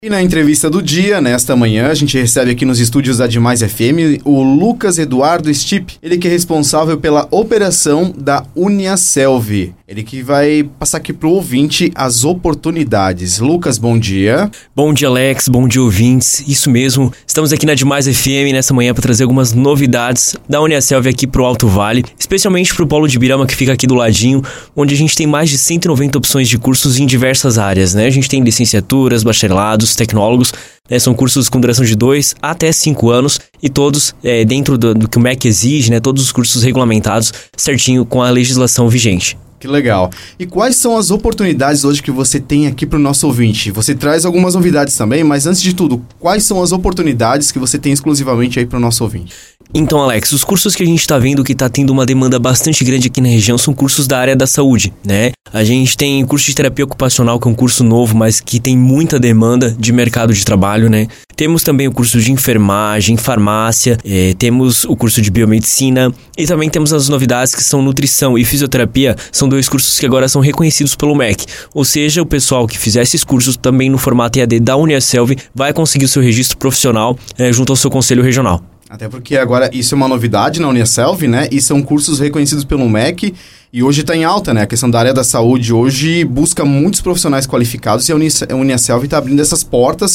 E na entrevista do dia, nesta manhã, a gente recebe aqui nos estúdios da Demais FM o Lucas Eduardo Stipp. Ele que é responsável pela operação da Uniaselv. Ele que vai passar aqui pro ouvinte as oportunidades. Lucas, bom dia. Bom dia, Alex. Bom dia, ouvintes. Isso mesmo. Estamos aqui na Demais FM nessa manhã para trazer algumas novidades da Uniaselv aqui pro Alto Vale, especialmente pro Polo de Ibirama, que fica aqui do ladinho, onde a gente tem mais de 190 opções de cursos em diversas áreas, né? A gente tem licenciaturas, bacharelados, tecnólogos, né? São cursos com duração de 2 até 5 anos e todos dentro do que o MEC exige, né? Todos os cursos regulamentados certinho com a legislação vigente. Que legal. E quais são as oportunidades hoje que você tem aqui para o nosso ouvinte? Você traz algumas novidades também, mas antes de tudo, quais são as oportunidades que você tem exclusivamente aí para o nosso ouvinte? Então, Alex, os cursos que a gente está vendo que está tendo uma demanda bastante grande aqui na região são cursos da área da saúde, né? A gente tem curso de terapia ocupacional, que é um curso novo, mas que tem muita demanda de mercado de trabalho, né? Temos também o curso de enfermagem, farmácia, temos o curso de biomedicina e também temos as novidades que são nutrição e fisioterapia. São 2 cursos que agora são reconhecidos pelo MEC. Ou seja, o pessoal que fizer esses cursos também no formato EAD da Uniaselv vai conseguir o seu registro profissional junto ao seu conselho regional. Até porque agora isso é uma novidade na Uniaselv, né? E são cursos reconhecidos pelo MEC e hoje está em alta, né? A questão da área da saúde hoje busca muitos profissionais qualificados e a Uniaselv está abrindo essas portas,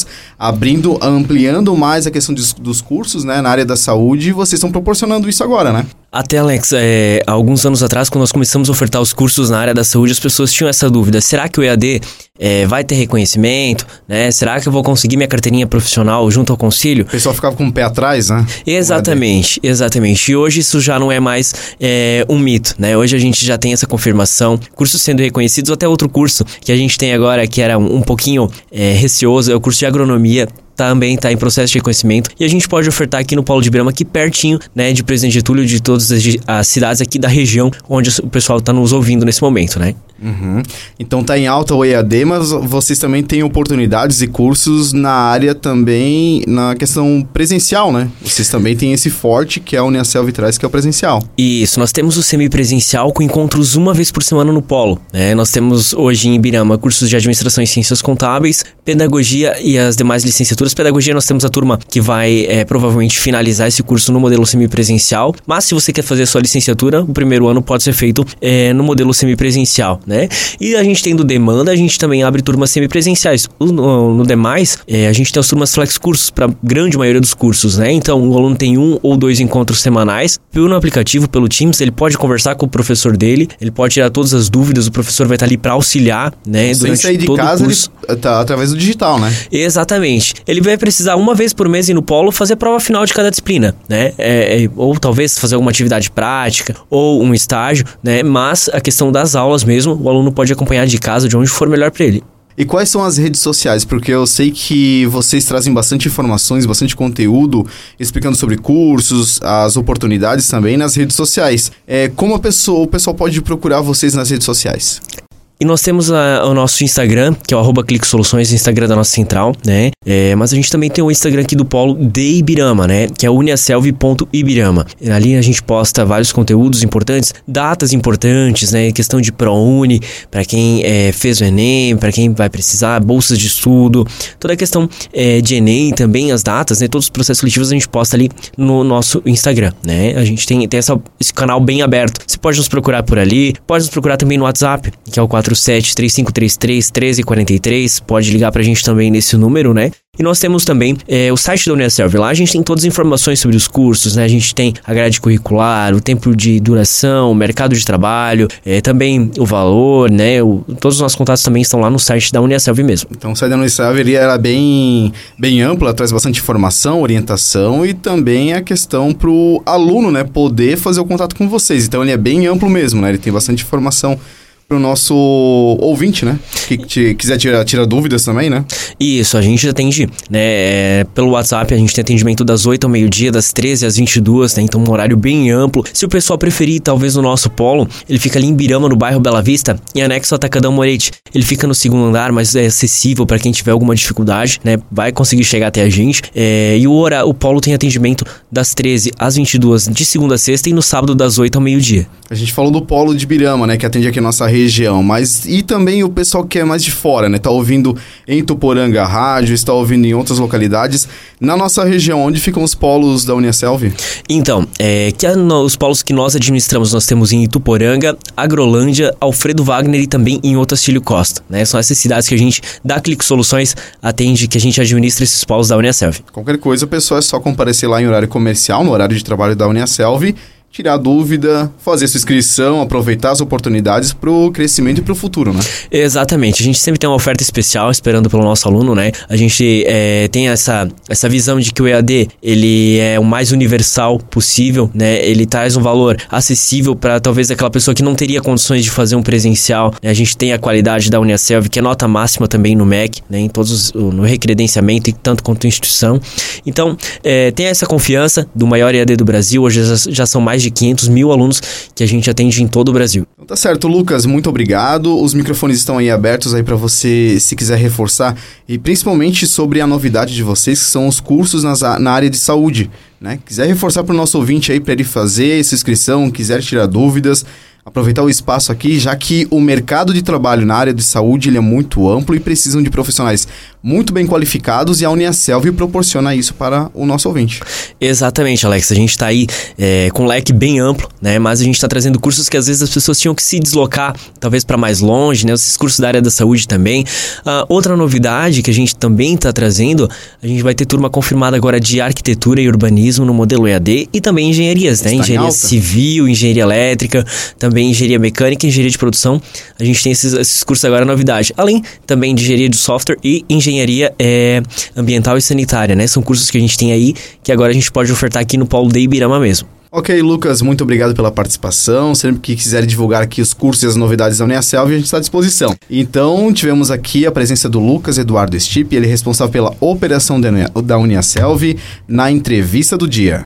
ampliando mais a questão dos cursos, né? Na área da saúde, e vocês estão proporcionando isso agora, né? Até, Alex, há alguns anos atrás, quando nós começamos a ofertar os cursos na área da saúde, as pessoas tinham essa dúvida. Será que o EAD vai ter reconhecimento? Né? Será que eu vou conseguir minha carteirinha profissional junto ao conselho? O pessoal ficava com o pé atrás, né? Exatamente. E hoje isso já não é mais um mito, né? Hoje a gente já tem essa confirmação, cursos sendo reconhecidos. Até outro curso que a gente tem agora, que era um pouquinho receoso, é o curso de agronomia. Também está em processo de reconhecimento e a gente pode ofertar aqui no Polo de Ibirama, aqui pertinho, né, de Presidente Getúlio, de todas as cidades aqui da região onde o pessoal está nos ouvindo nesse momento, né? Uhum. Então tá em alta o EAD, mas vocês também têm oportunidades e cursos na área também, na questão presencial, né? Vocês também têm esse forte que a Uniaselv traz, que é o presencial. Isso, nós temos o semipresencial com encontros uma vez por semana no Polo, né? Nós temos hoje em Ibirama cursos de administração e ciências contábeis, pedagogia e as demais licenciaturas. Pedagogia, nós temos a turma que vai provavelmente finalizar esse curso no modelo semipresencial, mas se você quer fazer a sua licenciatura, o primeiro ano pode ser feito no modelo semipresencial, né? E a gente tendo demanda, a gente também abre turmas semipresenciais. No demais, a gente tem as turmas flex cursos para grande maioria dos cursos, né? Então, o aluno tem 1 ou 2 encontros semanais. Pelo aplicativo, pelo Teams, ele pode conversar com o professor dele, ele pode tirar todas as dúvidas, o professor vai estar ali para auxiliar, né? Durante sair de todo casa, o curso. Ele tá através do digital, né? Exatamente. Ele vai precisar uma vez por mês ir no Polo fazer a prova final de cada disciplina, né? Ou talvez fazer alguma atividade prática ou um estágio, né? Mas a questão das aulas mesmo, o aluno pode acompanhar de casa, de onde for melhor para ele. E quais são as redes sociais? Porque eu sei que vocês trazem bastante informações, bastante conteúdo, explicando sobre cursos, as oportunidades também nas redes sociais. Como o pessoal pode procurar vocês nas redes sociais? E nós temos o nosso Instagram, que é o @cliquesoluções, o Instagram da nossa central, né? Mas a gente também tem o Instagram aqui do Polo de Ibirama, né? Que é uniaselv.ibirama. Ali a gente posta vários conteúdos importantes, datas importantes, né? Questão de ProUni, para quem fez o Enem, para quem vai precisar, bolsas de estudo, toda a questão de Enem também, as datas, né? Todos os processos seletivos a gente posta ali no nosso Instagram, né? A gente tem esse canal bem aberto. Você pode nos procurar por ali, pode nos procurar também no WhatsApp, que é o 4735331343, pode ligar pra gente também nesse número, né? E nós temos também o site da Uniaselv. Lá a gente tem todas as informações sobre os cursos, né? A gente tem a grade curricular, o tempo de duração, o mercado de trabalho, também o valor, né? Todos os nossos contatos também estão lá no site da Uniaselv mesmo. Então o site da Uniaselv era bem ampla, traz bastante informação, orientação e também a questão pro aluno, né? Poder fazer o contato com vocês. Então ele é bem amplo mesmo, né? Ele tem bastante informação para o nosso ouvinte, né? Que quiser tirar dúvidas também, né? Isso, a gente atende, né? Pelo WhatsApp, a gente tem atendimento das 8 ao meio-dia, das 13 às 22, né? Então, um horário bem amplo. Se o pessoal preferir, talvez no nosso polo, ele fica ali em Ibirama, no bairro Bela Vista, em anexo ao Atacadão Moretti. Ele fica no 2º andar, mas é acessível para quem tiver alguma dificuldade, né? Vai conseguir chegar até a gente. E o polo tem atendimento das 13 às 22, de segunda a sexta, e no sábado das 8 ao meio-dia. A gente falou do polo de Ibirama, né? Que atende aqui a nossa região, mas e também o pessoal que é mais de fora, né? Tá ouvindo em Tuporanga a rádio, está ouvindo em outras localidades. Na nossa região, onde ficam os polos da Uniaselv? Então, os polos que nós administramos, nós temos em Ituporanga, Agrolândia, Alfredo Wagner e também em Otacílio Costa, né? São essas cidades que a gente, da Clique Soluções, atende, que a gente administra esses polos da Uniaselv. Qualquer coisa, o pessoal é só comparecer lá em horário comercial, no horário de trabalho da Uniaselv, tirar dúvida, fazer sua inscrição, aproveitar as oportunidades para o crescimento e para o futuro, né? Exatamente. A gente sempre tem uma oferta especial esperando pelo nosso aluno, né? A gente tem essa visão de que o EAD, ele é o mais universal possível, né? Ele traz um valor acessível para talvez aquela pessoa que não teria condições de fazer um presencial, né? A gente tem a qualidade da Uniaselv, que é nota máxima também no MEC, né? Em todos no recredenciamento, tanto quanto instituição. Então, tem essa confiança do maior EAD do Brasil. Hoje já são mais de 500 mil alunos que a gente atende em todo o Brasil. Tá certo, Lucas, muito obrigado. Os microfones estão aí abertos aí para você, se quiser reforçar, e principalmente sobre a novidade de vocês, que são os cursos na área de saúde, né? Quiser reforçar para o nosso ouvinte aí, para ele fazer essa inscrição, quiser tirar dúvidas, aproveitar o espaço aqui, já que o mercado de trabalho na área de saúde ele é muito amplo e precisam de profissionais muito bem qualificados, e a Uniaselv proporciona isso para o nosso ouvinte. Exatamente, Alex. A gente está aí com um leque bem amplo, né? Mas a gente está trazendo cursos que às vezes as pessoas tinham que se deslocar, talvez para mais longe, né? Esses cursos da área da saúde também. Outra novidade que a gente também está trazendo, a gente vai ter turma confirmada agora de arquitetura e urbanismo no modelo EAD e também engenharias, né? Engenharia civil, engenharia elétrica, também engenharia mecânica e engenharia de produção. A gente tem esses cursos agora, novidade. Além também de engenharia de software e engenharia ambiental e sanitária, né? São cursos que a gente tem aí que agora a gente pode ofertar aqui no polo de Ibirama mesmo. Ok, Lucas, muito obrigado pela participação. Sempre que quiser divulgar aqui os cursos e as novidades da Uniaselv, a gente está à disposição. Então, tivemos aqui a presença do Lucas Eduardo Stipe, ele é responsável pela operação da Uniaselv, na entrevista do dia.